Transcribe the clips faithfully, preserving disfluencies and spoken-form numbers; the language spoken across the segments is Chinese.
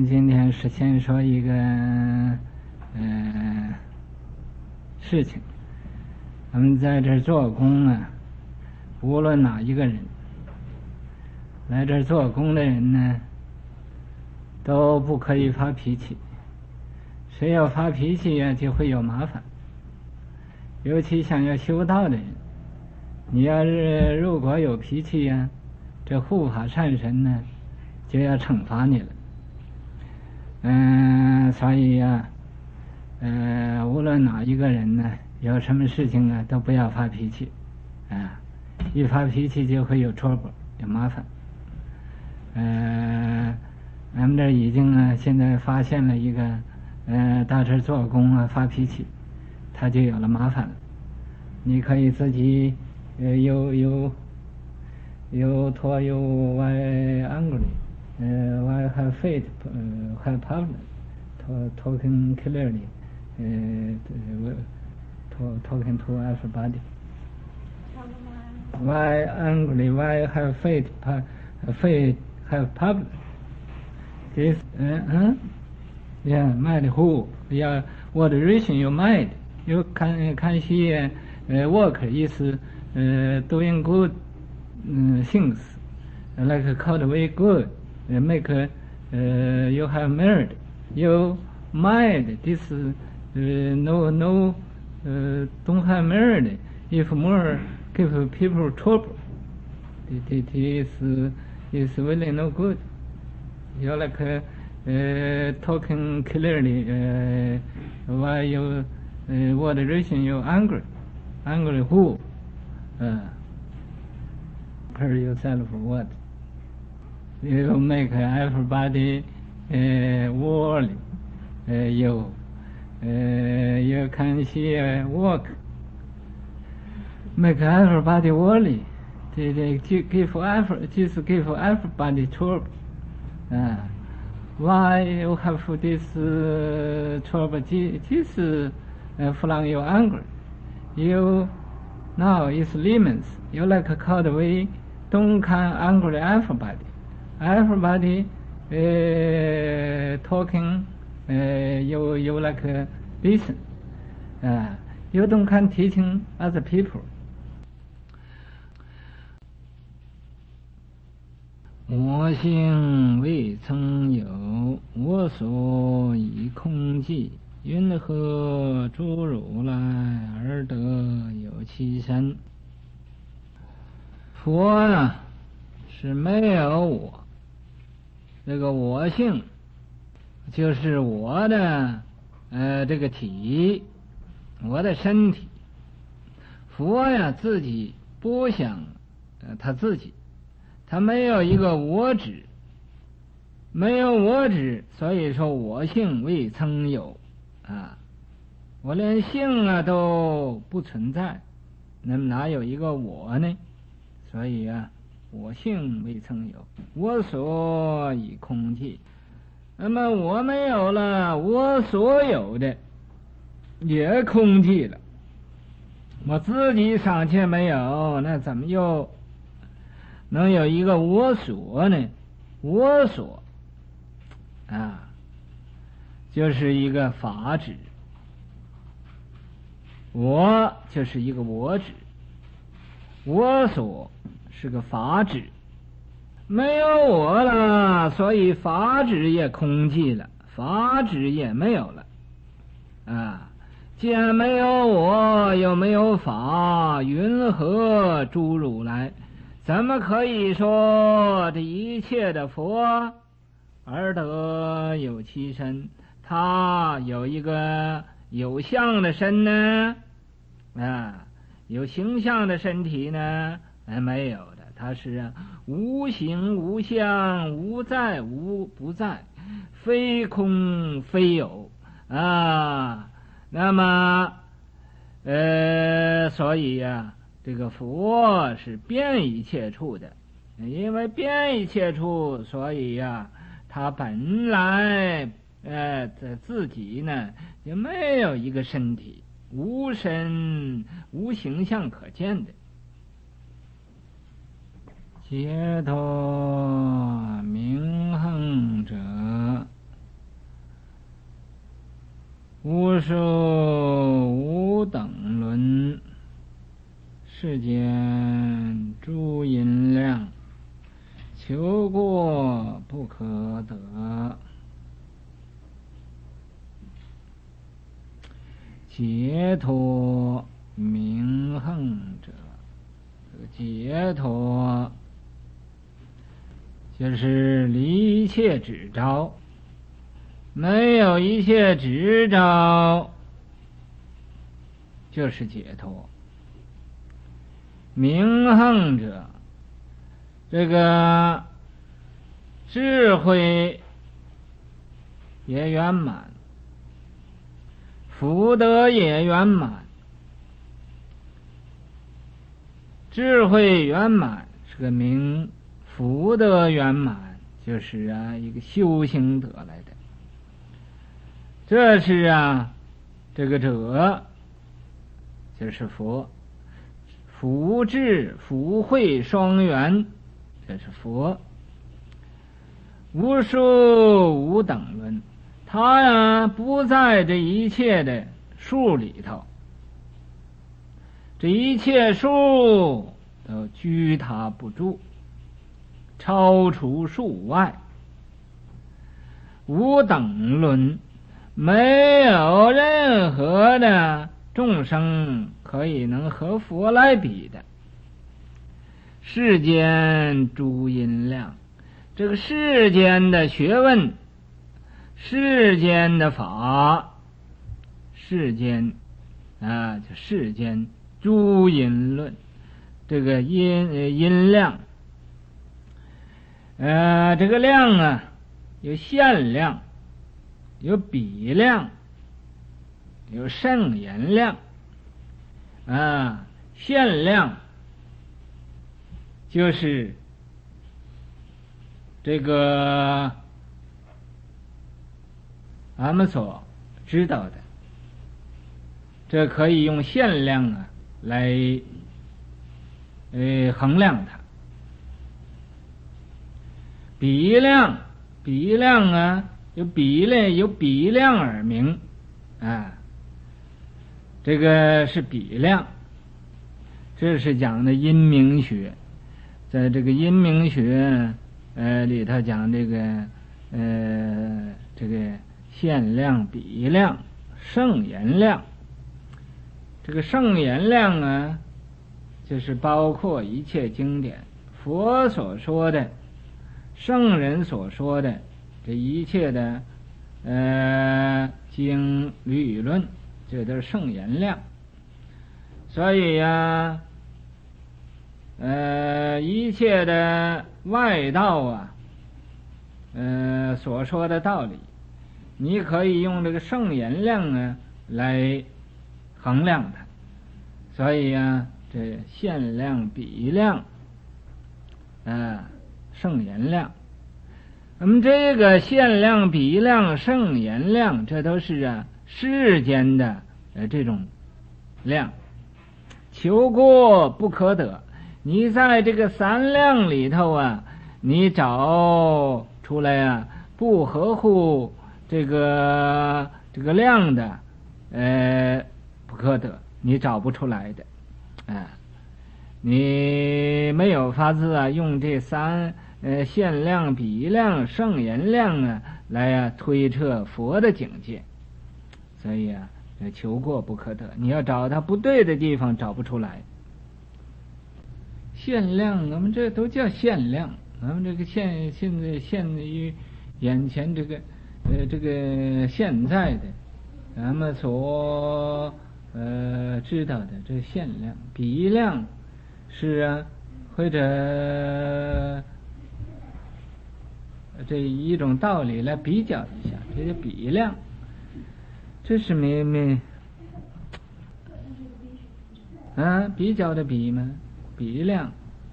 们今天是先说一个呃事情，我们在这儿做工啊，无论哪一个人来这儿做工的人呢，都不可以发脾气。谁要发脾气呀、啊，就会有麻烦。尤其想要修道的人，你要是如果有脾气呀、啊，这护法善神呢就要惩罚你了。嗯、呃，所以呀、啊，呃，无论哪一个人呢，有什么事情啊，都不要发脾气，啊，一发脾气就会有 trouble， 有麻烦。呃，咱们这已经啊，现在发现了一个，呃，到这做工啊发脾气，他就有了麻烦了。你可以自己，呃，有有有托有 why angry， 呃 why have faith， 呃 have problem， talking clearly， 呃 talking to everybody。Why angry? Why have faith? Faith have problem. This, uh, huh? Yeah, mind who? Yeah, what reason your mind? You can can see uh, work is uh, doing good um, things, like called very good, uh, make uh, you have merit. Your mind this uh, no no uh, don't have merit. If more give people trouble, it, it is uh, is really no good. You're like uh, uh, talking clearly uh, while you uh, what reason you're angry. Angry who? Uh, per yourself what? You make everybody uh, worldly. Uh, you uh, you can see uh, work. Make everybody worldly. They, they give effort, just give everybody trouble. Uh, why you have this uh, trouble? Just uh, from your anger. You now is limits. You like called way. Don't can angry everybody. Everybody uh, talking. Uh, you you like uh, listen. Uh, you don't can teaching other people. 我性未曾有，我所以空寂。云何诸如来而得有其身？佛啊，是没有我，这个我性就是我的呃这个体，我的身体。佛呀，自己不想呃他自己。他没有一个我执，没有我执，所以说我性未曾有啊，我连性啊都不存在，那么哪有一个我呢？所以啊，我性未曾有，我所以空寂。那么我没有了，我所有的也空寂了，我自己尚且没有，那怎么又能有一个我所呢？我所啊，就是一个法执，我就是一个我执，我所是个法执，没有我了，所以法执也空寂了，法执也没有了啊。既然没有我，又没有法，云何诸如来？怎么可以说这一切的佛而得有其身？他有一个有相的身呢？啊，有形象的身体呢？哎，没有的，他是无形无相，无在无不在，非空非有啊。那么，呃，所以呀、啊。这个佛是遍一切处的，因为遍一切处，所以呀、啊，他本来呃在自己呢也没有一个身体，无身无形象可见的。解脱明恒者， 可得。解脱名横者，这个解脱就是离一切执着，没有一切执着就是解脱。名横者，这个智慧也圆满，福德也圆满。智慧圆满是个名，福德圆满就是啊一个修行得来的。这是啊这个者就是佛，福智福慧双圆，这是佛。无数无等论，他呀不在这一切的数里头，这一切数都居他不住，超出数外。无等论，没有任何的众生可以能和佛来比的。世间诸因量，这个世间的学问，世间的法，世间啊，就世间诸因论，这个因呃因量，呃，这个量啊，有限量，有比量，有圣言量啊。限量就是这个俺们所知道的，这可以用限量啊来呃衡量它。比量，比量啊，有比类，有比量而名啊，这个是比量。这是讲的因明学，在这个因明学呃里头讲这个呃这个限量、比量、圣言量。这个圣言量啊，就是包括一切经典，佛所说的，圣人所说的这一切的呃经律论，这都是圣言量。所以呀、啊，呃，一切的外道啊，呃所说的道理，你可以用这个圣言量啊来衡量它。所以啊，这限量、比量，啊，圣言量。那么这个限量、比量、圣言量，这都是啊世间的呃这种量。求过不可得，你在这个三量里头啊，你找出来啊不合乎这个这个量的，呃，不可得，你找不出来的，啊，你没有法子啊，用这三呃限量、比量、圣言量啊来啊推测佛的境界，所以啊。求过不可得，你要找它不对的地方找不出来。限量，我们这都叫限量，我们这个现现在现于眼前这个呃这个现在的咱们所呃知道的这限量、比量是啊，或者这一种道理来比较一下，这些比量。这是没没啊，比较的比吗？比量。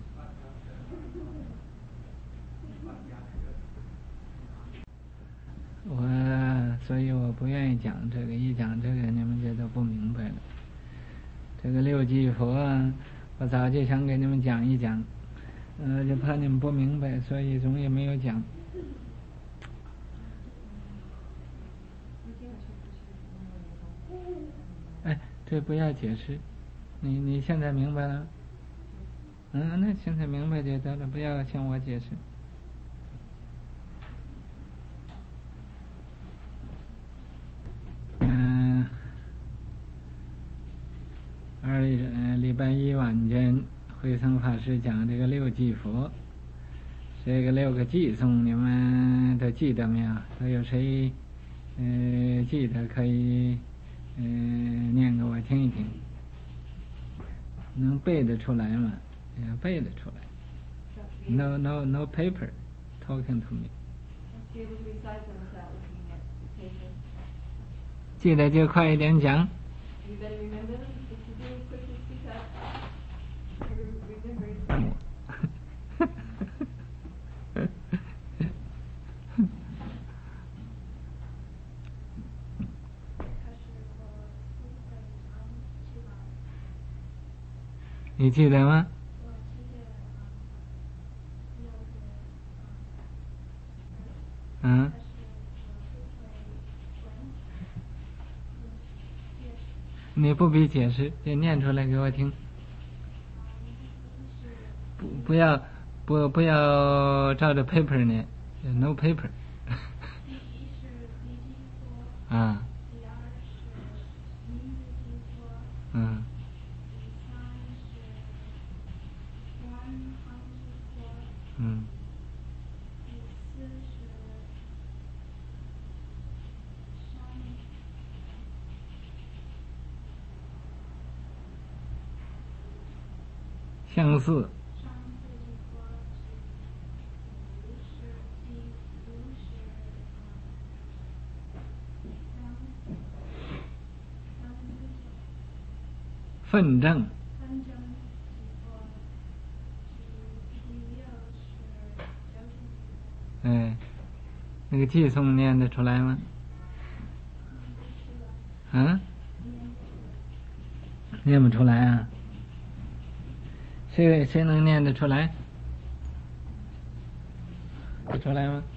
我所以我不愿意讲这个，一讲这个你们就都不明白了。这个六即佛啊，我早就想给你们讲一讲，呃，就怕你们不明白，所以总也没有讲。哎，这不要解释，你你现在明白了？嗯，那现在明白就得了，不要向我解释。 慧僧法师讲这个六记佛，这个六个偈颂你们都记得没有？都有谁呃记得可以呃念给我听一听？能背得出来吗？要背得出来。No, no, no paper talking to me. You 记得就快一点讲。 better remember if you do it quickly speak up. Remember. 你记得吗？嗯。你不必解释，就念出来给我听。不不要不不要照着 paper 念 ，no paper。啊。嗯。嗯。相似。纷争。哎，那个偈颂念得出来吗？啊？念不出来啊？谁谁能念得出来？出来吗？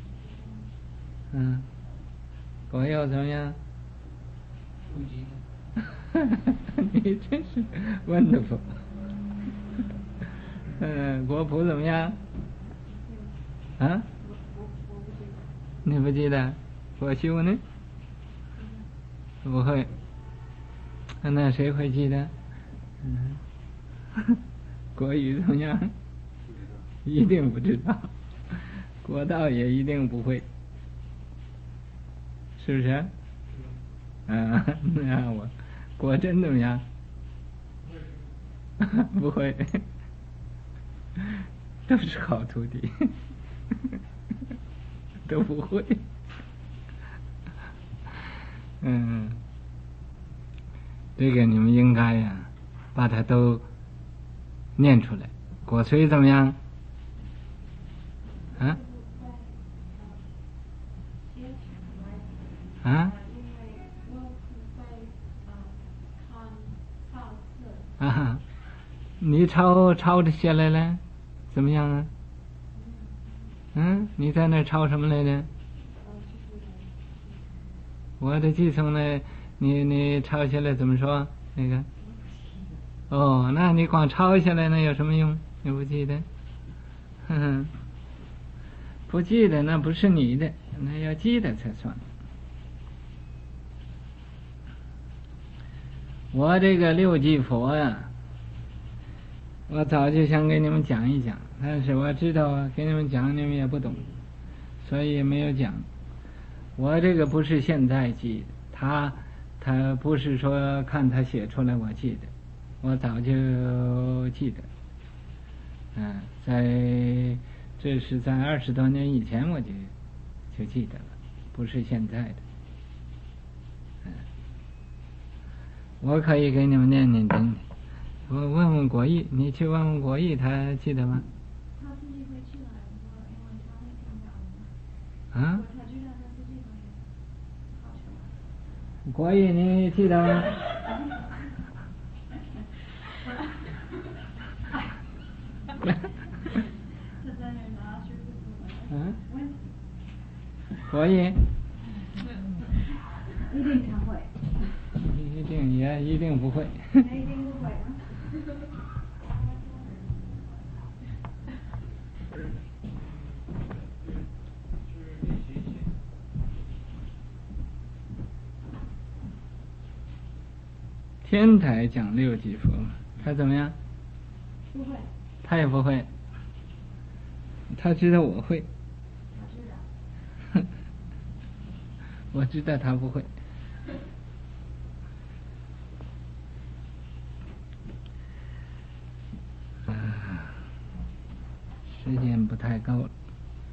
嗯。国友怎么样？不行。你真是 wonderful。嗯，国普怎么样？啊？你不记得？国修呢？不会。那谁会记得？嗯。国语怎么样？一定不知道。国道也一定不会，是不是？啊，那我国真怎么样？不会。都是好徒弟。都不会。嗯，这个你们应该呀、啊，把它都念出来。果虽怎么样？啊？啊？啊，你抄抄着写来了，怎么样啊？嗯，你在那抄什么来着？我的偈颂呢？你你抄下来怎么说？那个？哦，那你光抄下来那有什么用？你不记得？哼哼，不记得那不是你的，那要记得才算。我这个六记佛呀、啊，我早就想给你们讲一讲，但是我知道啊，给你们讲你们也不懂，所以也没有讲。我这个不是现在记的，他他不是说看他写出来我记得，我早就记得。嗯、啊，在这是在二十多年以前我就就记得了，不是现在的。嗯、啊，我可以给你们念念经。我问问国义，你去问问国义，他记得吗？ 他自己会去来，因为他会听到。 啊？ 他知道他自己会。 国义，你记得吗？嗯？国义？ 一定他会。 一定也一定不会。 一定不会。 天台讲六记佛，他怎么样？ 不会。 他也不会。他知道我会。 我知道。 我知道他不会。啊，时间不太够了，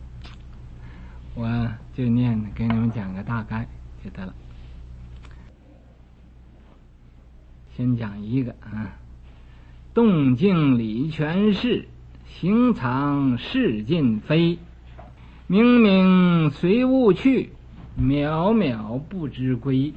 我就念给你们讲个大概就得了。先讲一个啊，动静理全是，行藏事尽非。明明随物去，渺渺不知归。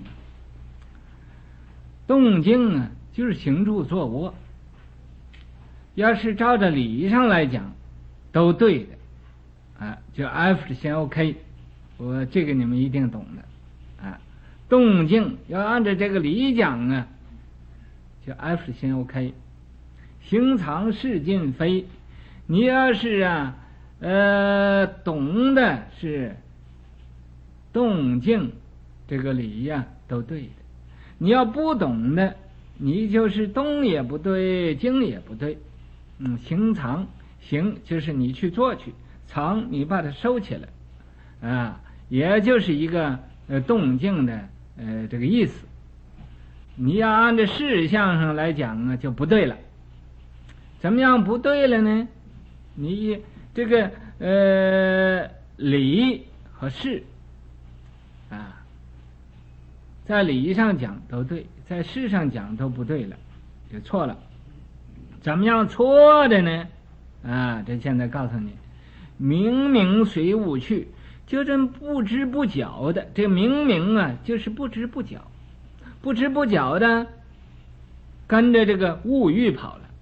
动静啊，就是行住坐卧，要是照着理上来讲，都对的啊，就 F 先 OK， 我这个你们一定懂的啊。动静要按照这个理讲啊，就 F 先 OK。行藏事尽非，你要是啊呃懂的是动静这个理呀、啊，都对的。你要不懂的，你就是动也不对，静也不对。嗯，行藏，行就是你去做去，藏你把它收起来啊，也就是一个呃动静的呃这个意思。你要按照事项上来讲啊，就不对了。怎么样不对了呢？你这个呃理和事啊，在理上讲都对，在事上讲都不对了，就错了。怎么样错的呢？啊，这现在告诉你，明明随物去，就这不知不觉的，这明明啊，就是不知不觉，不知不觉的跟着这个物欲跑了。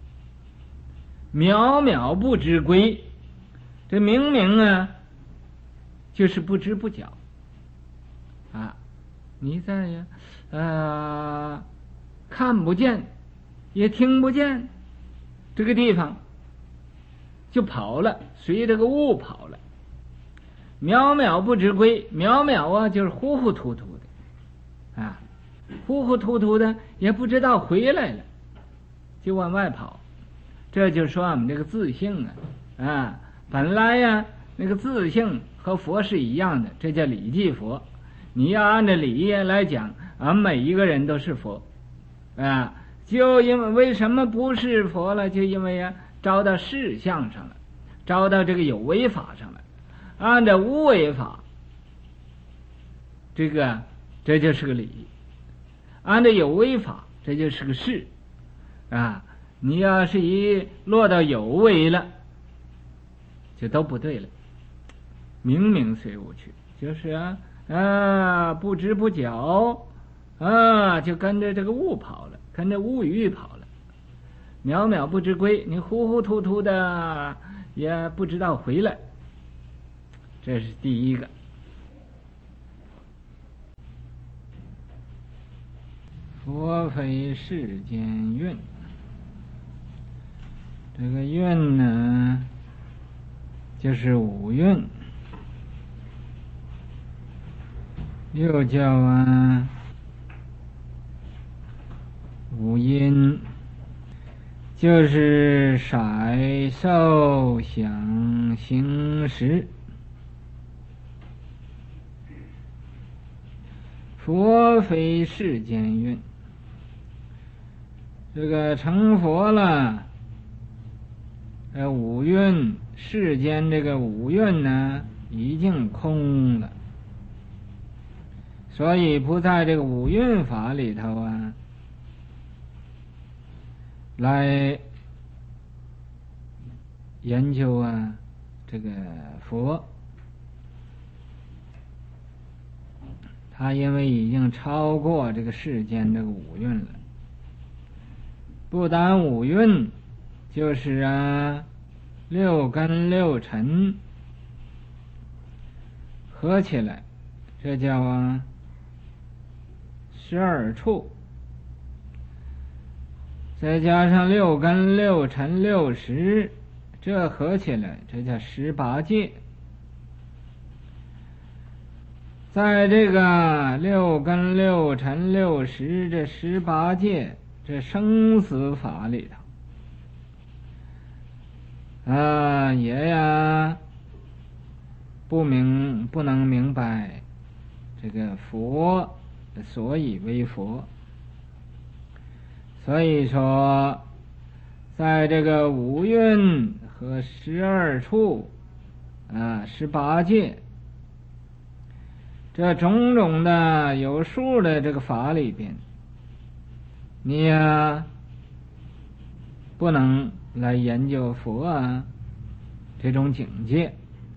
渺渺不知归，这明明啊，就是不知不觉啊，你在呀，呃，看不见，也听不见，这个地方就跑了，随这个物跑了。渺渺不知归，渺渺啊，就是糊糊涂涂的啊，糊糊涂涂的，也不知道回来了，就往外跑。这就说我们这个自性啊，啊，本来呀，那个自性和佛是一样的，这叫理即佛。你要按照理来讲，俺、啊、每一个人都是佛，啊，就因为为什么不是佛了？就因为呀、啊，招到事相上了，招到这个有为法上了，按照无为法，这个这就是个理；按照有为法，这就是个事，啊。你要是一落到有为了，就都不对了。明明随物去，就是啊啊不知不觉啊，就跟着这个物跑了，跟着物欲跑了。渺渺不知归，你糊糊涂涂的也不知道回来。这是第一个。佛非世间运。这个运呢，就是五蕴，又叫啊五阴，就是色受想行识。佛非世间运，这个成佛了。呃，五蕴世间这个五蕴呢，已经空了，所以不在这个五蕴法里头啊，来研究啊这个佛。他因为已经超过这个世间这个五蕴了，不单五蕴。就是啊，六根六尘合起来，这叫啊十二处，再加上六根六尘六识，这合起来，这叫十八界。在这个六根六尘六识这十八界这生死法里头啊，也呀不明不能明白这个佛所以为佛。所以说在这个五蕴和十二处啊十八界这种种的有数的这个法里边，你呀不能来研究佛啊这种境界，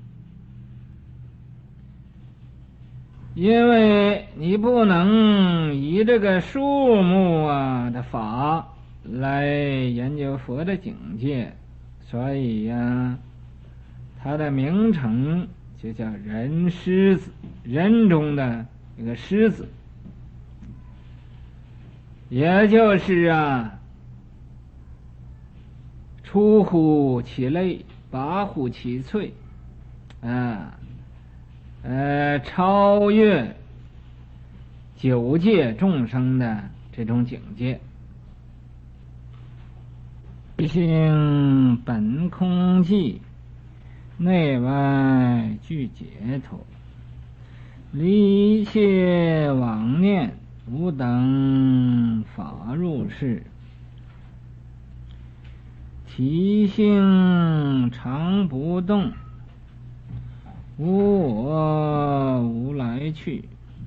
因为你不能以这个数目啊的法来研究佛的境界，所以呀它的名称就叫人狮子，人中的一个狮子，也就是啊出乎其类，拔乎其萃啊呃，超越九界众生的这种境界。性本空寂，内外俱解脱，离一切妄念，无等法入世。其性常不动，无我无来去，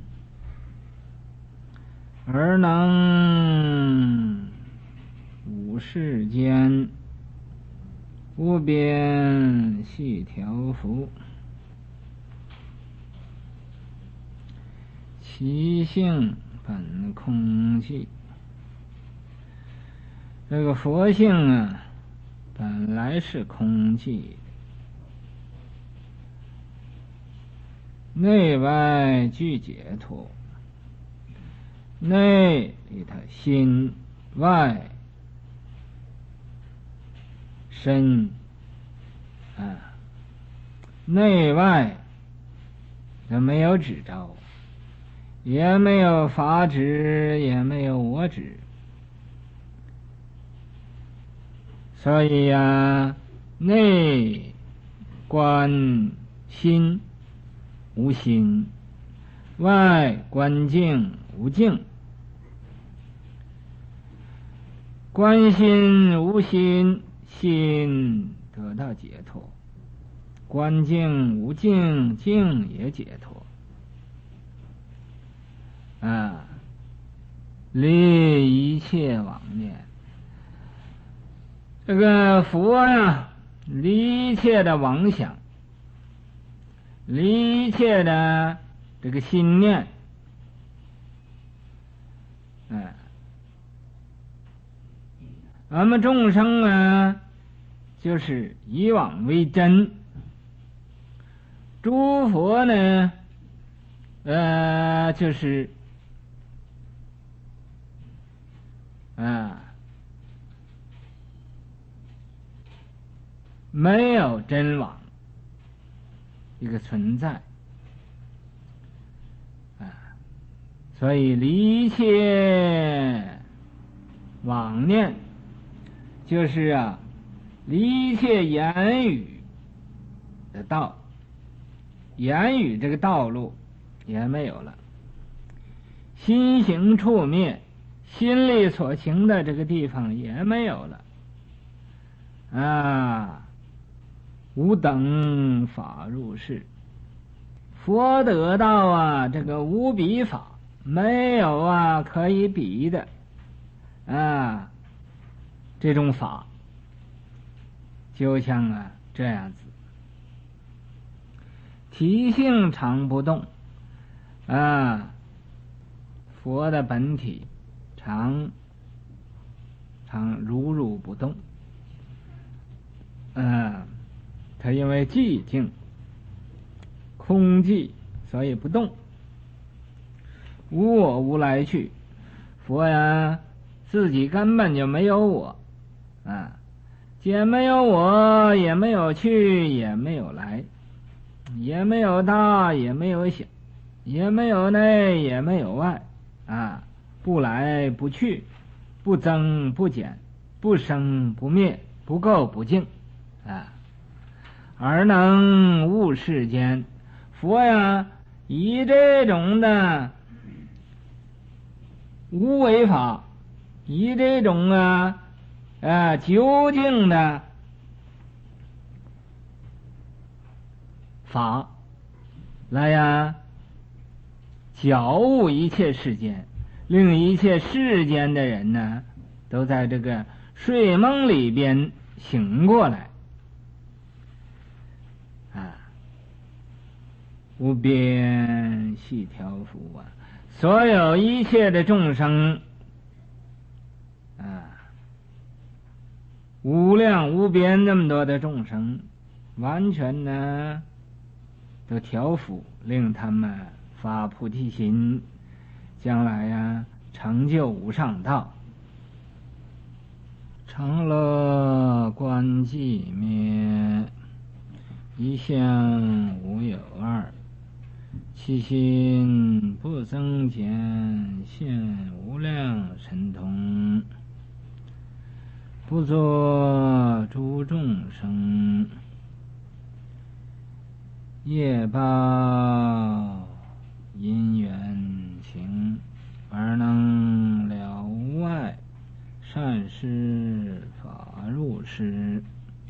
而能无世间，无边细条幅。其性本空寂，这个佛性啊本来是空寂的，内外俱解脱，内里头心，外身啊，内外都没有执着，也没有法执，也没有我执。所以呀、啊，内观心无心，外观境无境。观心无心，心得到解脱；观境无境，境也解脱。啊，离一切妄念。这个佛呀，离一切的妄想，离一切的这个心念，哎，俺们众生呢，就是以妄为真，诸佛呢，呃，就是啊。没有真妄一个存在啊，所以离一切妄念，就是啊离一切言语的道，言语这个道路也没有了，心行处灭，心里所行的这个地方也没有了啊。无等法入世，佛得道啊，这个无比法，没有啊可以比的啊，这种法就像啊这样子，体性常不动啊，佛的本体常常如如不动，啊。他因为寂静空寂，所以不动，无我无来去。佛呀自己根本就没有我啊，既没有我，也没有去，也没有来，也没有大，也没有小，也没有内，也没有外啊，不来不去，不增不减，不生不灭，不垢不净啊。 而能悟世间。佛呀，以这种的无为法，以这种啊啊究竟的法来呀觉悟一切世间，令一切世间的人呢都在这个睡梦里边醒过来啊！无边细条幅啊，所有一切的众生啊，无量无边那么多的众生，完全呢都调伏，令他们发菩提心，将来呀成就无上道。常乐观寂灭，一相无有二，其心不增减，现无量神通，不作诸众生业报因缘情，而能了无碍，善施法入施，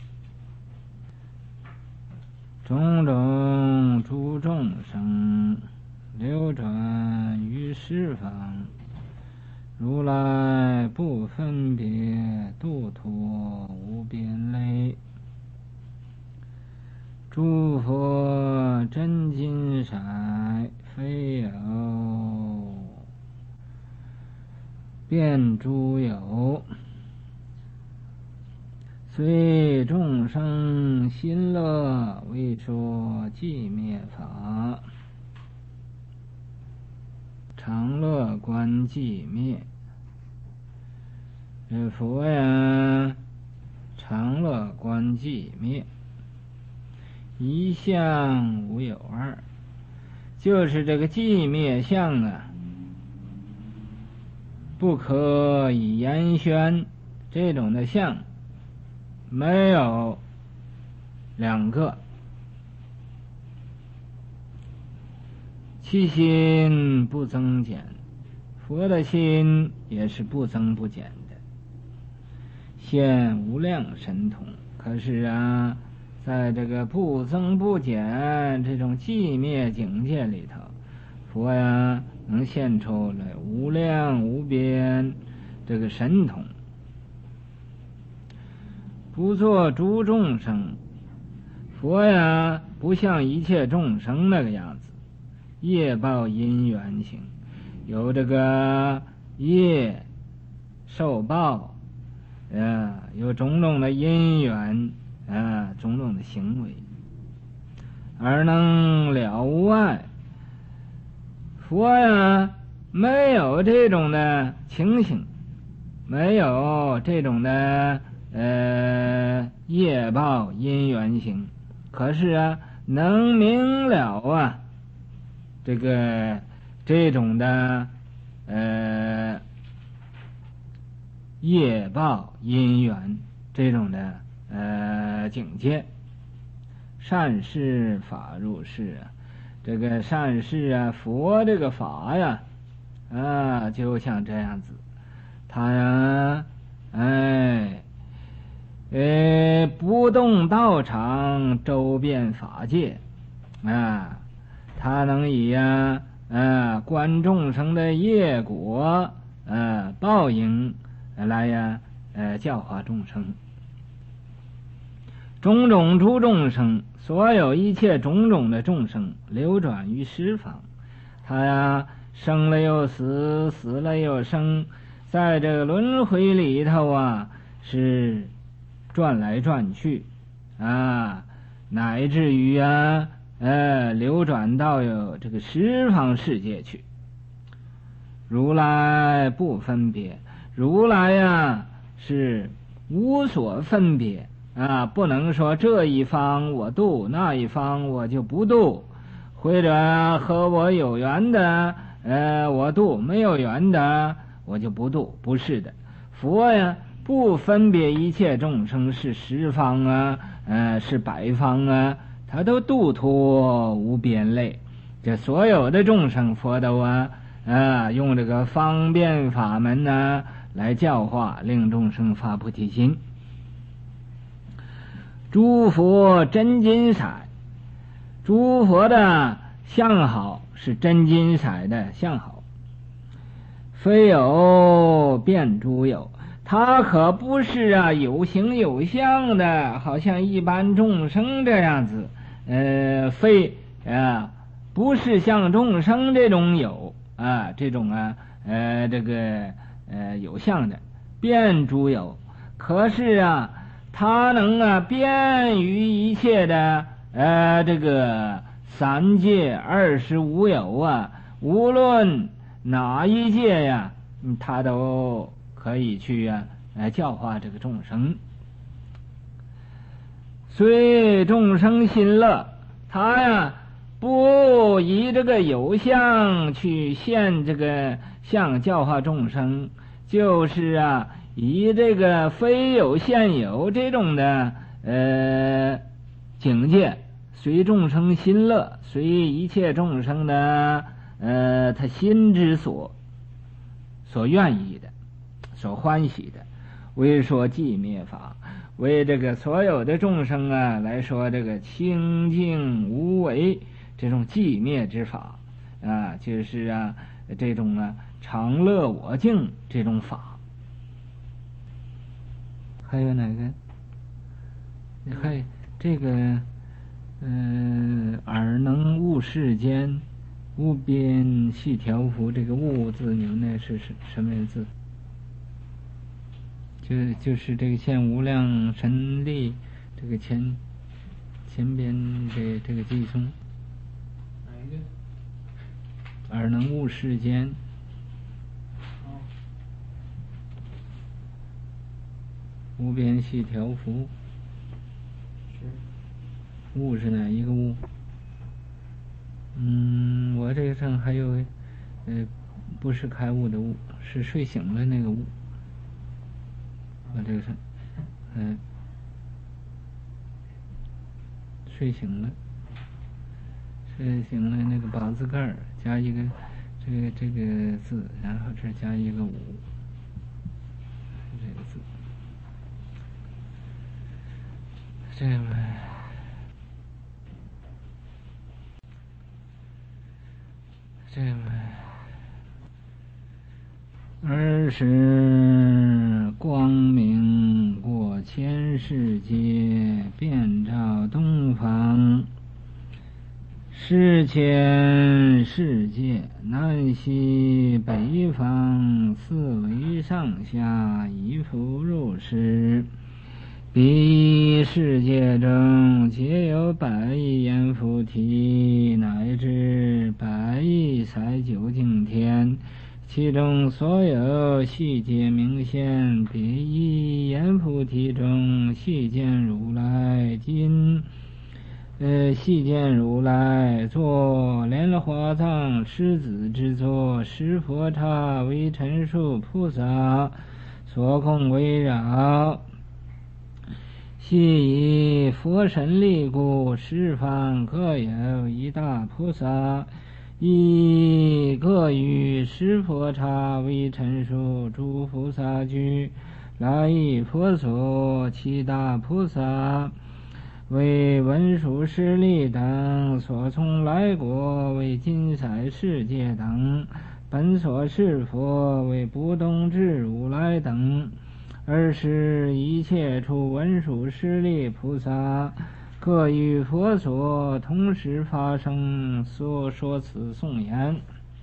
种种诸众生流转于十方，如来不分别，度脱无边类。诸佛真金色，非有变诸有，随众生心乐，为说寂灭法。常乐观寂灭，这佛呀，常乐观寂灭，一相无有二，就是这个寂灭相啊，不可以言宣，这种的相没有两个。其心不增减，佛的心也是不增不减的，现无量神通。可是啊，在这个不增不减这种寂灭境界里头，佛呀能现出来无量无边这个神通，不做诸众生。佛呀不像一切众生那个样子，业报因缘行，有这个业受报啊，有种种的因缘啊，种种的行为，而能了无碍。佛呀没有这种的情形，没有这种的呃业报因缘行，可是啊能明了啊这个这种的呃业报因缘这种的呃境界。善事法入世啊，这个善事啊，佛这个法呀啊，就像这样子，他呀哎呃不动道场，周遍法界啊，他能以呀啊观众生的业果啊报应来呀呃教化众生。种种诸众生，所有一切种种的众生流转于十方，他呀生了又死，死了又生，在这个轮回里头啊是转来转去啊，乃至于啊呃流转到有这个十方世界去。如来不分别，如来呀是无所分别啊，不能说这一方我度，那一方我就不度，或者和我有缘的呃我度，没有缘的我就不度，不是的。佛呀不分别一切众生是十方啊，呃，是百方啊，他都度脱无边类。这所有的众生，佛都啊，啊，用这个方便法门呢来教化，令众生发菩提心。诸佛真金彩，诸佛的相好是真金彩的相好，非有变诸有。他可不是啊有形有相的，好像一般众生这样子，呃，非啊。不是像众生这种有啊，这种啊，呃，这个呃有相的变诸有，可是啊，他能啊变于一切的呃这个三界二十五有啊，无论哪一界呀，他都可以去啊来教化这个众生。虽众生心乐，他呀。不以这个有相去现这个相教化众生，就是啊以这个非有现有这种的呃境界，随众生心乐，随一切众生的呃他心之所所愿意的，所欢喜的，为说寂灭法，为这个所有的众生啊来说这个清净无为。这种寂灭之法啊，就是啊这种啊常乐我净这种法。还有哪个？还这个嗯、呃，耳能悟世间，无边细条幅。这个悟字，你们那是什什么字？就就是这个现无量神力，这个前前边这这个寄送。耳能悟世间，无边细条幅。悟是哪一个悟？嗯，我这个上还有，呃，不是开悟的悟，是睡醒了那个悟。我这个上，嗯、呃，睡醒了。睡醒了那个八字盖加一个这个这个字，然后这加一个五，这个字，这个这个儿时光明过千世界，遍照东方。世间世界，南西北方，四维上下，一复入世。彼世界中，皆有百亿阎浮提，乃至百亿才究竟天。其中所有细节明显，别一阎浮提中，细见如来今。呃，细见如来作莲花藏狮子之作，十佛刹为陈述菩萨所控围绕，系以佛神力故，十方各有一大菩萨，以各于十佛刹为陈述诸菩萨居，来以佛所七大菩萨。为文殊师利等所从来国，为金色世界等本所是佛，为不动智如来等，而是一切处文殊师利菩萨各于佛所同时发生所说此颂言。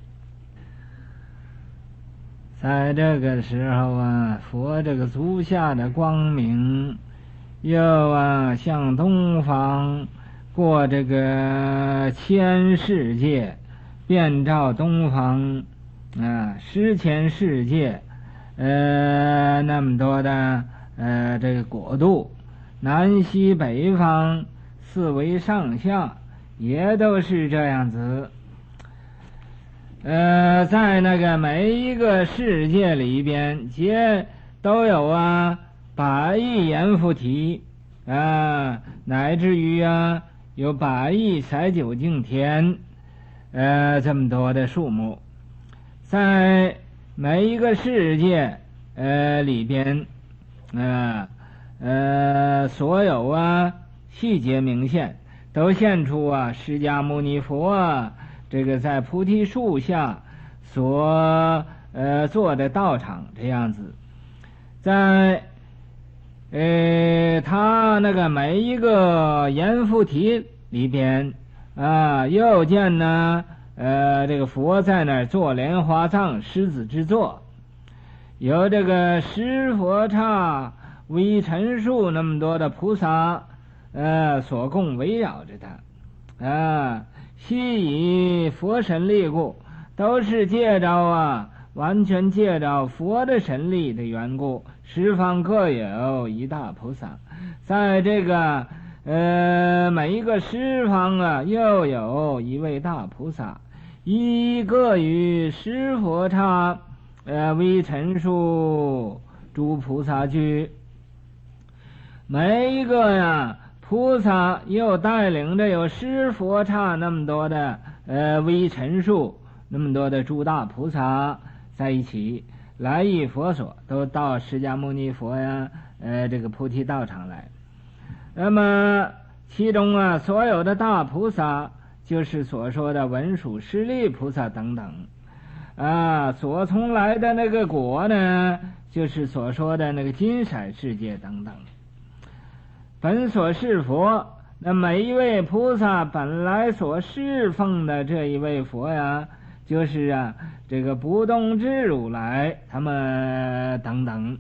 在这个时候啊，佛这个足下的光明又啊向东方过这个千世界，遍照东方啊十千世界，呃那么多的呃这个国度，南西北方四维上下也都是这样子。呃在那个每一个世界里边，皆都有啊百亿阎浮提啊，乃至于啊有百亿载九净天，呃，这么多的数目，在每一个世界呃里边，呃呃，所有啊细节明现，都现出啊释迦牟尼佛啊这个在菩提树下所呃做的道场这样子，在呃他那个每一个阎浮提里边啊，又见呢呃这个佛在那儿做莲花藏狮子之座，有这个十佛刹微尘数那么多的菩萨呃所供围绕着他啊，悉以佛神力故，都是借着啊完全借着佛的神力的缘故，十方各有一大菩萨，在这个呃每一个十方啊又有一位大菩萨，一个与十佛刹呃微尘数诸菩萨居，每一个呀菩萨又带领着有十佛刹那么多的呃微尘数那么多的诸大菩萨在一起来诣佛所，都到释迦牟尼佛呀呃这个菩提道场来。那么其中啊所有的大菩萨就是所说的文殊师利菩萨等等啊，所从来的那个果呢就是所说的那个金色世界等等。本所是佛，那每一位菩萨本来所侍奉的这一位佛呀，就是啊这个不动之如来他们等等。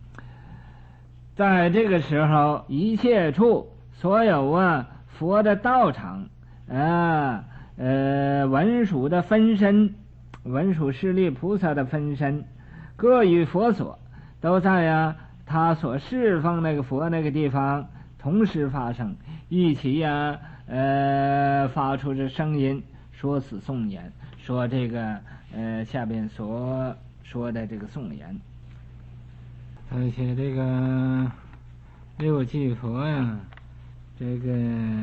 在这个时候，一切处所有啊佛的道场啊呃文殊的分身，文殊师利菩萨的分身，各与佛所都在啊他所侍奉那个佛那个地方同时发生，一起呀、啊、呃发出这声音，说此颂言，说这个呃下边所说的这个颂言。而且这个六句佛呀，这个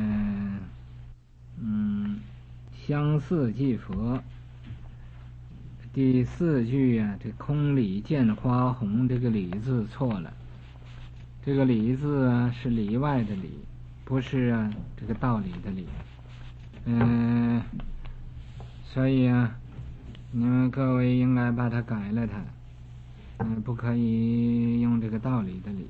嗯相似即佛，第四句啊，这空里见花红，这个里字错了，这个里字啊是里外的里，不是啊这个道理的理。嗯、呃，所以啊你们各位应该把它改了它，嗯、呃，不可以用这个道理的理。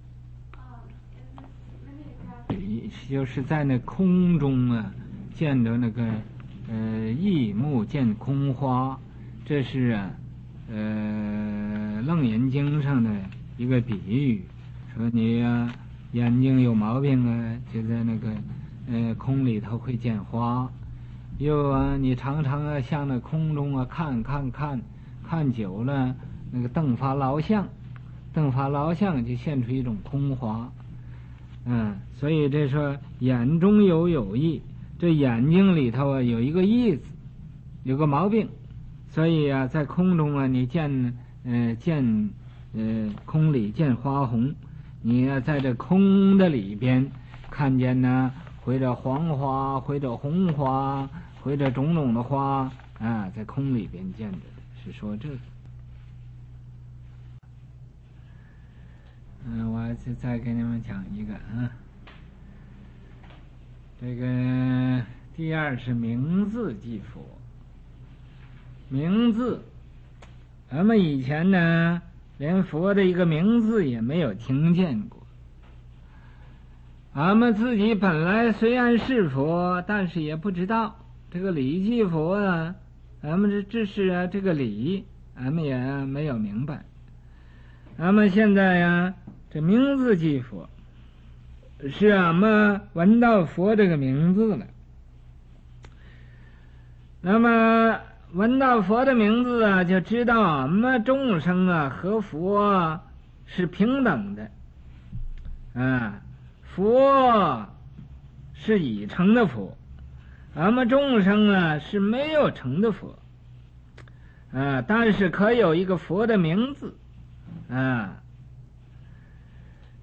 理就是在那空中啊见着那个呃异目见空花，这是啊呃楞严经上的一个比喻，说你啊眼睛有毛病啊，就在那个呃空里头会见花，又啊你常常啊向那空中啊看看看看久了，那个瞪发劳相，瞪发劳相就现出一种空花。嗯，所以这说眼中有有意，这眼睛里头啊有一个意字，有个毛病，所以啊在空中啊你见呃见呃空里见花红，你啊在这空的里边看见呢或者黄花或者红花或者种种的花啊，在空里边见着的，是说这个。嗯，我再再给你们讲一个啊，这个第二是名字即佛。名字，咱们以前呢，连佛的一个名字也没有听见过。俺们自己本来虽然是佛，但是也不知道这个理即佛啊，咱们这这是啊这个理，俺们也没有明白。咱们现在呀，这名字即佛，是俺们闻到佛这个名字了。那么闻到佛的名字啊，就知道俺们众生啊和佛啊是平等的啊，佛是已成的佛，俺们众生啊是没有成的佛啊，但是可有一个佛的名字啊，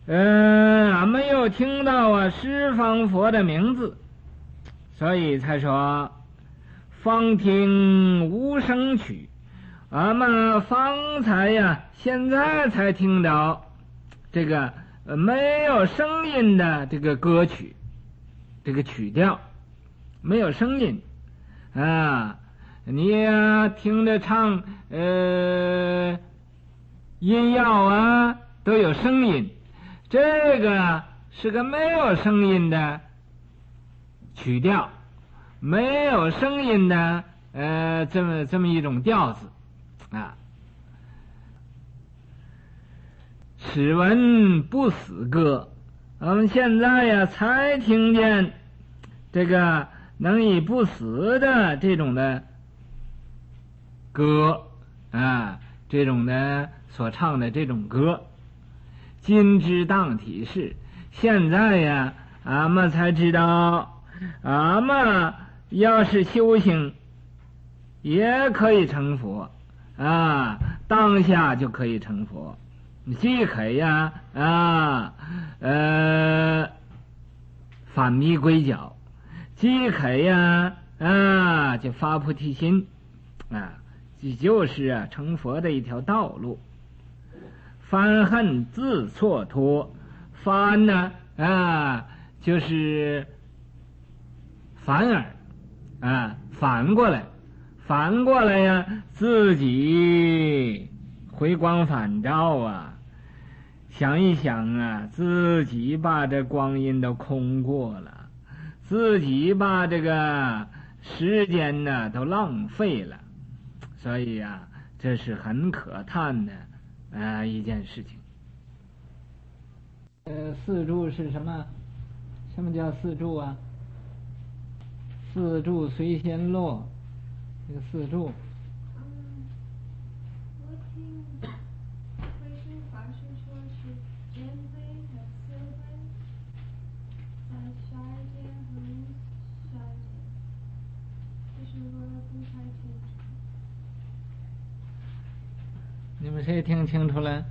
呃，没有听到啊十方佛的名字，所以才说方听无声曲。俺们方才呀，现在才听到这个呃没有声音的这个歌曲，这个曲调没有声音啊。你呀听着唱呃音药啊都有声音，这个是个没有声音的曲调，没有声音的呃这么这么一种调子啊。此闻不死歌，我们现在呀才听见这个能以不死的这种的歌啊，这种的所唱的这种歌。今之当体是，现在呀俺们才知道，俺们要是修行也可以成佛啊，当下就可以成佛。既可呀啊呃返迷归脚，既可呀啊就发菩提心啊，这就是啊成佛的一条道路。翻恨自错脱，翻呢啊就是反而啊反过来，反过来呀自己回光返照啊。想一想啊，自己把这光阴都空过了，自己把这个时间呢都浪费了，所以啊，这是很可叹的啊、呃、一件事情。呃，四柱是什么？什么叫四柱啊？四柱随仙落，这个四柱。 嗯，我听慧心法师说是真慧和慈慧，在下一间和下一间，可是我不太清楚。 你们谁听清楚了？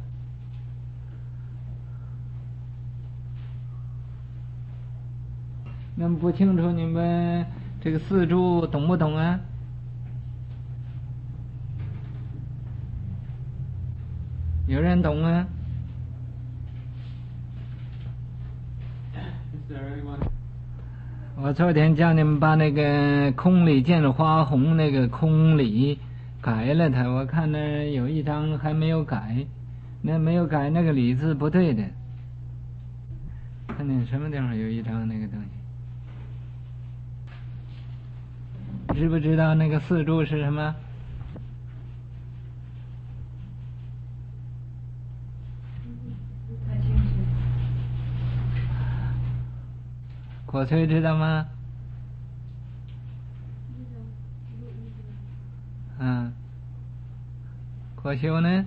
那么不清楚，你们这个四柱懂不懂啊？有人懂啊？我昨天叫你们把那个空里见花红那个空里改了它，我看那有一张还没有改，那没有改那个里字不对的。看见什么地方有一张那个东西？知不知道那个四柱是什么？ 不太清楚。 果崔知道吗？ 知道，不知道。 嗯。果修呢？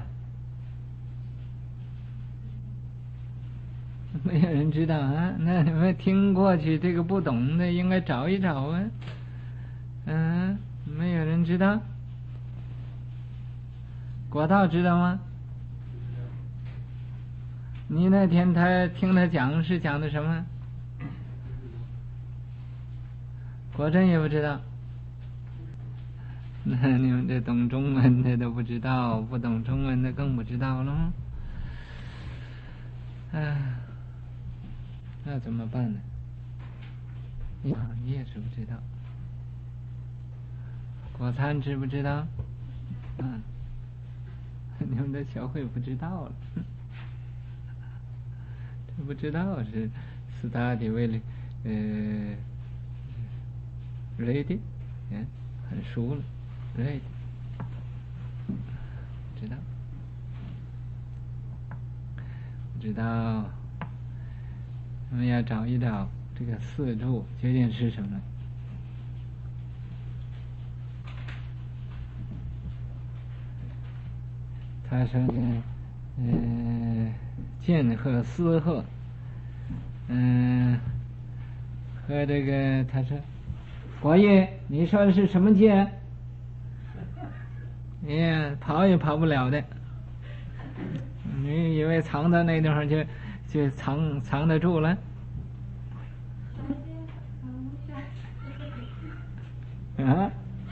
没有人知道啊？那你们听过去，这个不懂的应该找一找啊。嗯，没有人知道。果道知道吗？你那天他听他讲是讲的什么？果真也不知道。那你们这懂中文的都不知道，不懂中文的更不知道了。哎，那怎么办呢？你你也是不知道。果餐知不知道？嗯，你们的小慧不知道了。这不知道是斯大的为了呃 ready， 嗯，很熟了 ready， 知道知道。我们要找一找这个四柱究竟是什么。他说嗯嗯剑鹤丝鹤，嗯和这个他说国爷你说的是什么剑？你也跑也跑不了的，你以为藏到那地方就就藏藏得住了。啊？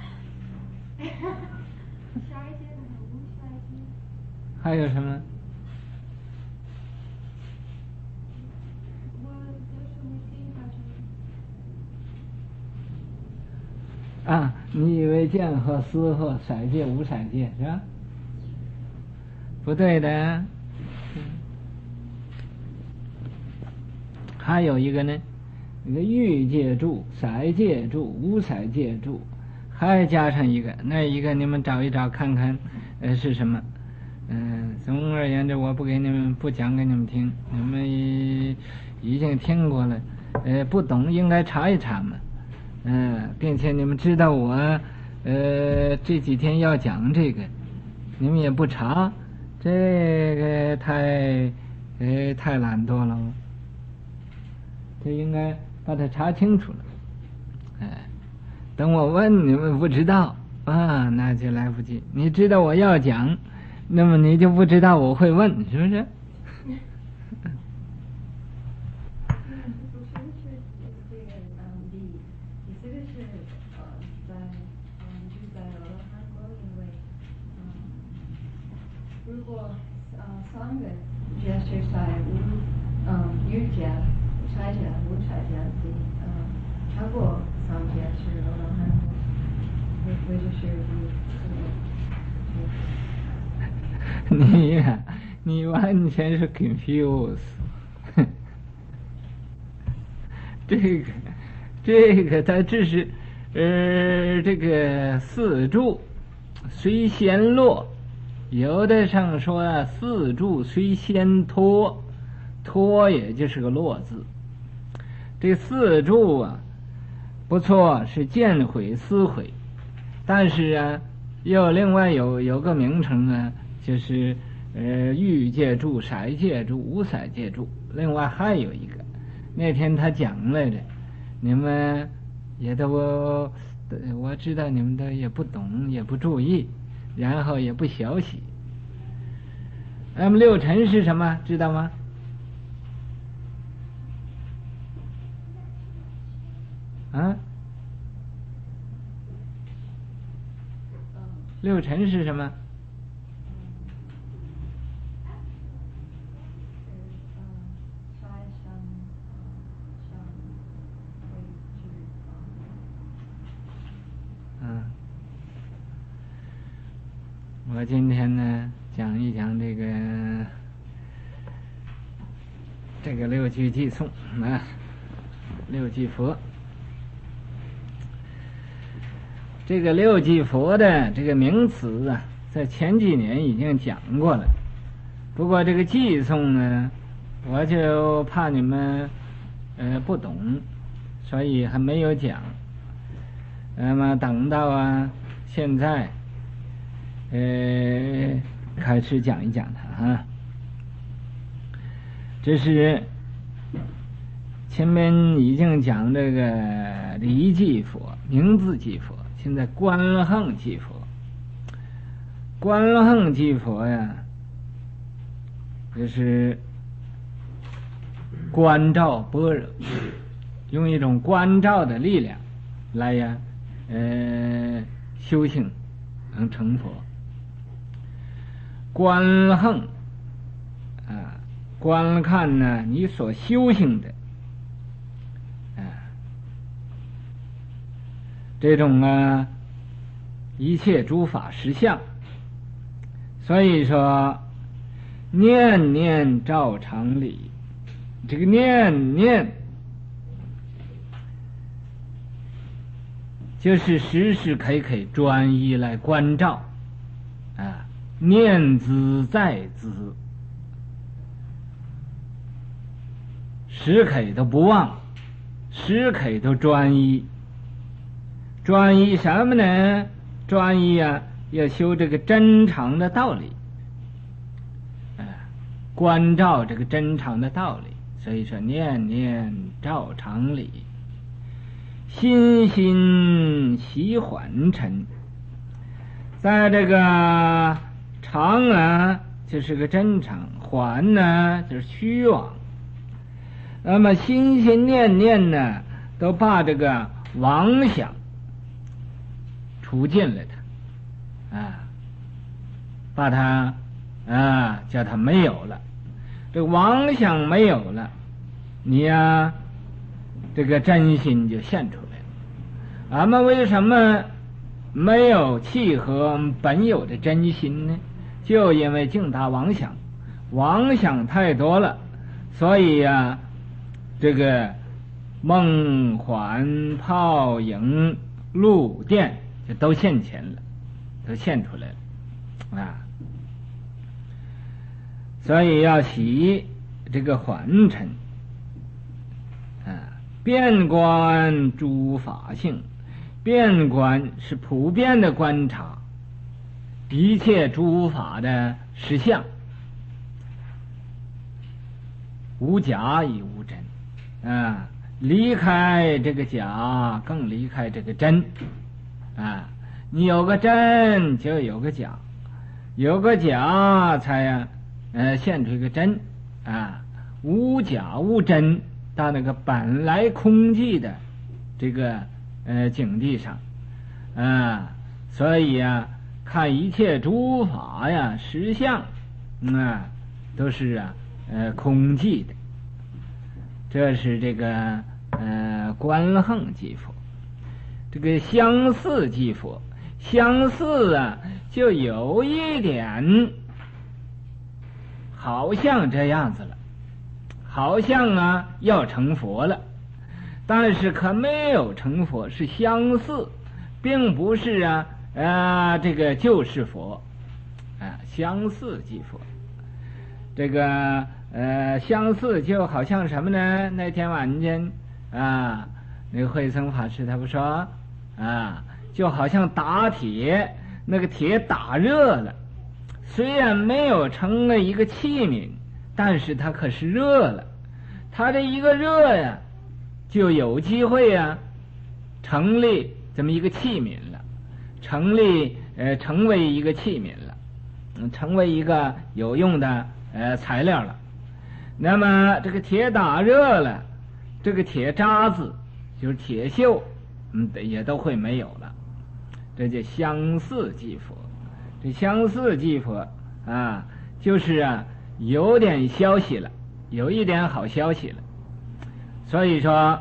还有什么？啊，你以为剑和丝和色界无色界是吧？不对的。嗯，还有一个呢，那个欲界住、色界住、无色界住，还加上一个，那一个你们找一找看看，呃，是什么？嗯、呃，总而言之，我不给你们不讲给你们听，你们已已经听过了，呃，不懂应该查一查嘛。嗯、呃，并且你们知道我，呃，这几天要讲这个，你们也不查，这个太，呃，太懒惰了。这应该把它查清楚了。哎，等我问你们不知道啊，那就来不及。你知道我要讲，那么你就不知道我会问，是不是？ 如果呃三个解释在无嗯欲界、色界、无色界的嗯超过三界是罗汉果，或者是无。 你呀、啊，你完全是 confuse。这个，这个，它只是，呃，这个四柱虽先落。有的上说啊，四柱虽先脱，脱也就是个落字。这四柱啊，不错，是见毁思毁，但是啊，又另外有有个名称啊，就是呃欲界柱、色界柱、无色界柱。另外还有一个，那天他讲来着，你们也都我知道你们都也不懂，也不注意。然后也不小喜。那么六尘是什么？知道吗？啊？六尘是什么？嗯。我今天呢讲一讲这个这个六句偈颂啊，六句佛。这个六句佛的这个名词啊，在前几年已经讲过了。不过这个偈颂呢，我就怕你们呃不懂，所以还没有讲。那么等到啊现在。呃，开始讲一讲它啊。这是前面已经讲这个离寂佛、名字寂佛，现在观横寂佛。观横寂佛呀，就是观照般若，用一种观照的力量来呀，呃，修行能成佛。观横啊，观看呢你所修行的啊，这种啊一切诸法实相。所以说念念照常理，这个念念就是时时刻刻专一来关照啊，念兹在兹，时刻都不忘，时刻都专一。专一什么呢？专一啊，要修这个真常的道理，啊，关照这个真常的道理。所以说念念照常理，心心习缓沉。在这个常啊就是个真常，缓呢就是虚妄， 那么心心念念呢，都把这个妄想除尽了它，啊，把它啊叫它没有了。这个妄想没有了，你呀、啊，这个真心就现出来了。俺们为什么没有契合本有的真心呢？就因为净打妄想，妄想太多了，所以呀、啊，这个梦幻泡影露电就都现前了，都现出来了啊。所以要习这个缓尘啊，遍观诸法性。遍观是普遍的观察一切诸法的实相，无假亦无真啊，离开这个假，更离开这个真啊。你有个真，就有个假，有个假才呀、啊，呃，现出一个真啊。无假无真，到那个本来空寂的这个呃境地上啊，所以呀、啊，看一切诸法呀，实相嗯啊，都是啊呃空寂的。这是这个呃观横即佛，这个相似即佛。相似啊，就有一点好像这样子了，好像啊要成佛了，但是可没有成佛，是相似，并不是啊啊这个就是佛啊，相似即佛。这个呃相似就好像什么呢？那天晚间啊，那个慧僧法师他不说啊，就好像打铁，那个铁打热了，虽然没有成了一个器皿，但是它可是热了。它这一个热呀，就有机会呀，成立这么一个器皿了，成立呃成为一个器皿了，嗯，成为一个有用的呃材料了。那么这个铁打热了，这个铁渣子就是铁锈，嗯，也都会没有了。这叫相似即佛。这相似即佛啊，就是啊有点消息了，有一点好消息了。所以说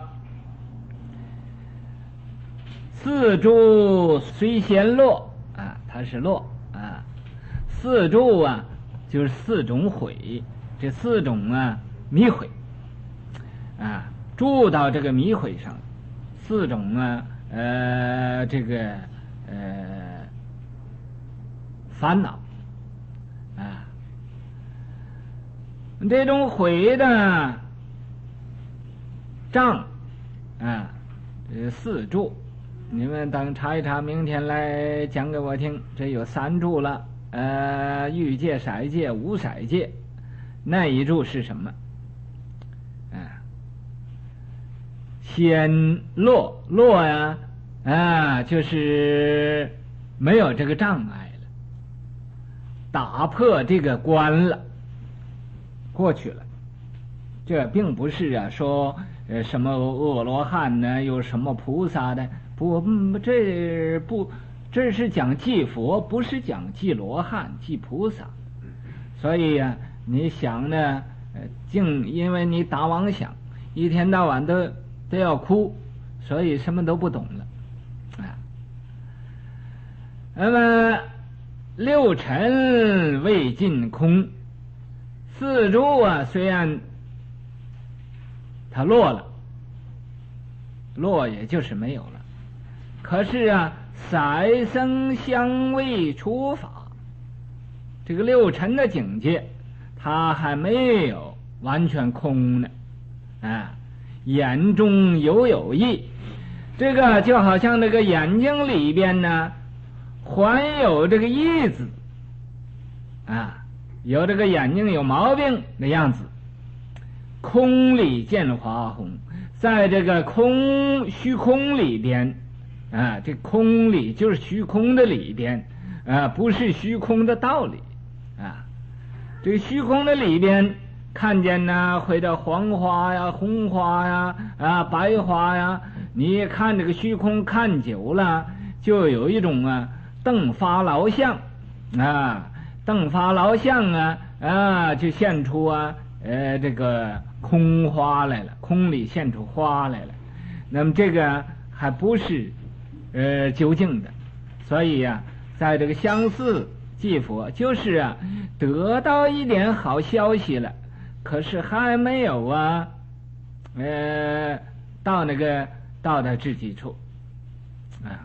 四柱虽先落啊，它是落啊，四柱啊就是四种毁，这四种啊迷毁啊，住到这个迷毁上，四种啊呃这个呃烦恼啊，这种毁的障啊，这四柱，你们等查一查，明天来讲给我听。这有三柱了，呃，欲界、色界、无色界，那一柱是什么？啊，先落落呀，啊，就是没有这个障碍了，打破这个关了，过去了。这并不是啊，说呃什么阿罗汉呢，有什么菩萨的，不，这不，这是讲祭佛，不是讲祭罗汉、祭菩萨。所以呀、啊，你想呢，呃，净因为你打妄想，一天到晚都都要哭，所以什么都不懂了啊。那么六尘未尽空，四柱啊，虽然它落了，落也就是没有了。可是啊，色声香味触法，这个六尘的境界，它还没有完全空呢。啊，眼中有有意，这个就好像这个眼睛里边呢，还有这个意字啊，有这个眼睛有毛病的样子。空里见花红，在这个空虚空里边啊，这空里就是虚空的里边啊，不是虚空的道理啊。这个虚空的里边看见呢或者黄花呀、红花呀、啊白花呀，你看这个虚空看久了，就有一种啊瞪发劳相啊，瞪发劳相啊啊，就现出啊呃这个空花来了，空里现出花来了。那么这个还不是呃究竟的，所以呀、啊，在这个相似即佛，就是啊得到一点好消息了，可是还没有啊呃到那个到达至极处啊。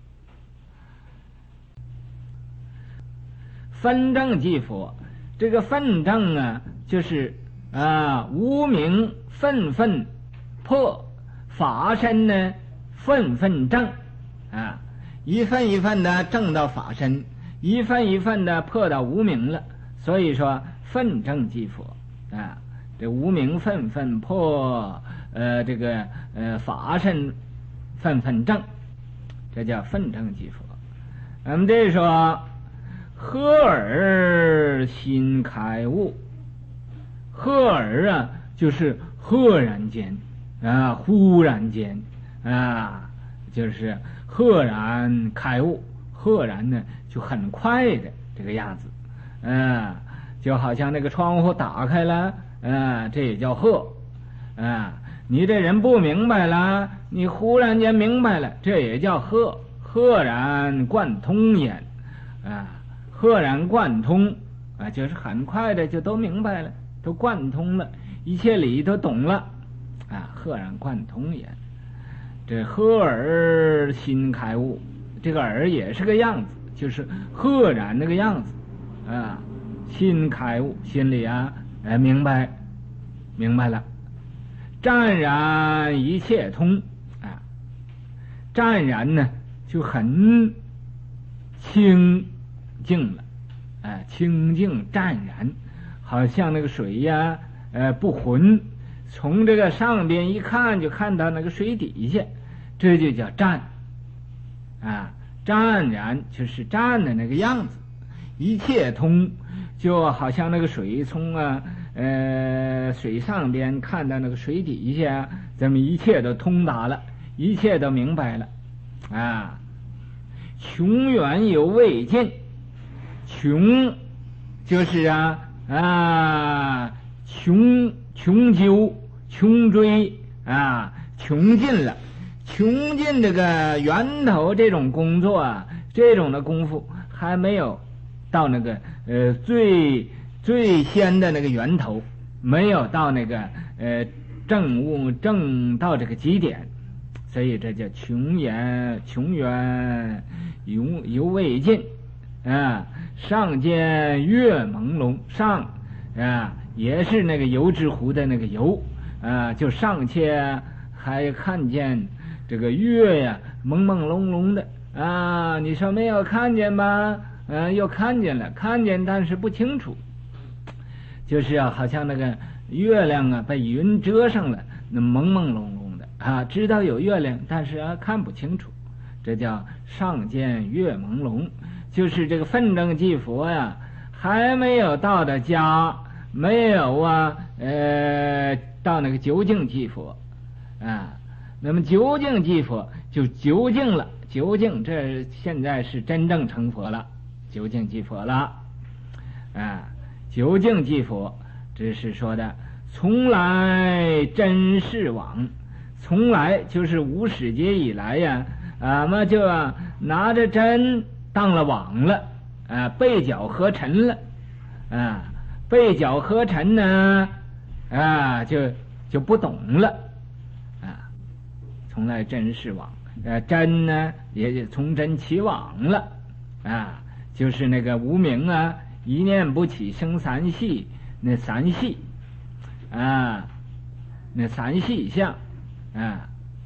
分正即佛，这个分正啊，就是啊无明愤愤破，法身呢愤愤正啊，一份一份的正到法身，一份一份的破到无明了。所以说分正即佛啊，这无明愤愤破，呃这个呃法身愤愤正，这叫分正即佛。我们这说赫尔心开悟，赫尔啊就是赫然间啊，忽然间啊，就是赫然开悟，赫然呢就很快的这个样子，啊，就好像那个窗户打开了，啊，这也叫赫啊。你这人不明白了，你忽然间明白了，这也叫赫，赫然贯通焉啊。赫然贯通啊，就是很快的就都明白了，都贯通了，一切理都懂了啊，赫然贯通也。这赫尔心开悟，这个尔也是个样子，就是赫然那个样子啊，心开悟，心里啊哎明白明白了，湛然一切通啊，湛然呢就很清净了，哎，清净湛然，好像那个水呀，呃，不浑，从这个上边一看就看到那个水底下，这就叫湛啊，湛然就是湛的那个样子，一切通，就好像那个水从啊，呃，水上边看到那个水底下，咱们一切都通达了，一切都明白了啊，穷远有未尽。穷就是啊啊穷穷究穷追啊穷尽了，穷尽这个源头，这种工作啊，这种的功夫还没有到那个呃最最先的那个源头，没有到那个呃正悟正到这个极点，所以这叫穷远穷远犹犹未尽啊。上见月朦胧，上啊也是那个油之湖的那个油啊，就尚且还看见这个月呀朦朦胧胧的啊，你说没有看见吗？嗯、啊，又看见了，看见但是不清楚，就是啊好像那个月亮啊被云遮上了，那朦朦胧胧的啊，知道有月亮，但是啊看不清楚，这叫上见月朦胧。就是这个分正即佛呀，还没有到的家，没有啊，呃，到那个究竟即佛啊。那么究竟即佛就究竟了，究竟这现在是真正成佛了，究竟即佛了啊。究竟即佛，这是说的从来真是往，从来就是无始劫以来呀，啊嘛就啊拿着真当了网了啊，被脚合尘了啊，被脚合尘呢啊，就就不懂了啊。从来真是网，呃，真呢也从真起网了啊，就是那个无明啊，一念不起生三系，那三系啊，那三系相啊，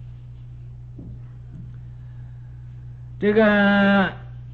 这个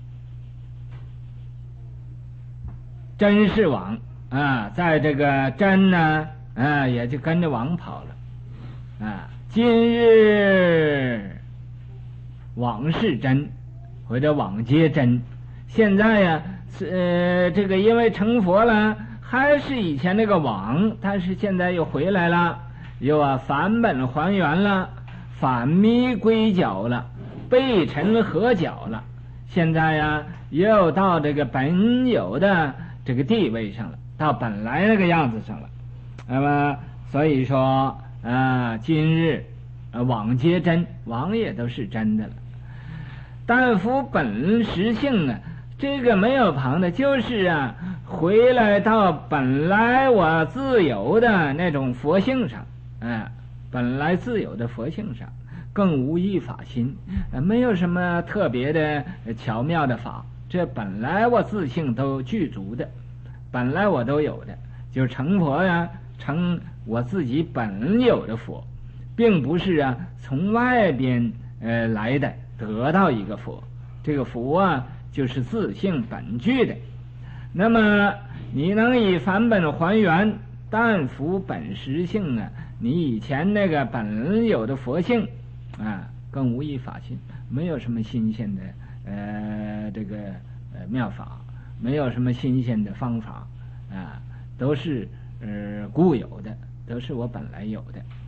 真是网啊，在这个真呢啊，也就跟着网跑了啊。今日网是真，或者网皆真。现在呀、啊，呃，这个因为成佛了， 还是以前那个网，但是现在又回来了，又啊返本还原了，返咪归角了，背尘合角了。现在呀，又到这个本有的这个地位上了，到本来那个样子上了。那么所以说啊、呃，今日呃网皆真，网也都是真的了。但夫本实性啊，这个没有旁的，就是啊，回来到本来我自由的那种佛性上，哎、呃，本来自由的佛性上。更无一法心，呃，没有什么特别的巧妙的法，这本来我自性都具足的，本来我都有的，就成佛呀，成我自己本有的佛，并不是啊从外边呃来的得到一个佛，这个佛啊就是自性本具的。那么你能以返本还原，但服本实性啊，你以前那个本有的佛性啊，更无一法心，没有什么新鲜的呃这个呃妙法，没有什么新鲜的方法啊，都是呃固有的，都是我本来有的。